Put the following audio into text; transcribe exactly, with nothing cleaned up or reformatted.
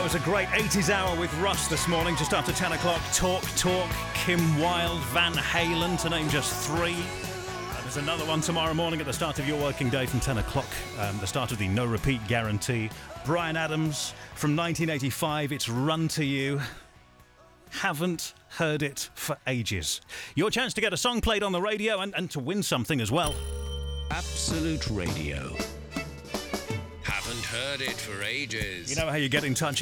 was a great eighties hour with Russ this morning, just after ten o'clock. Talk Talk, Kim Wilde, Van Halen, to name just three. Uh, there's another one tomorrow morning at the start of your working day from ten o'clock, um, the start of the no repeat guarantee. Bryan Adams from nineteen eighty-five, it's Run to You. Haven't heard it for ages. Your chance to get a song played on the radio and, and to win something as well. Absolute Radio. Haven't heard it for ages. You know how you get in touch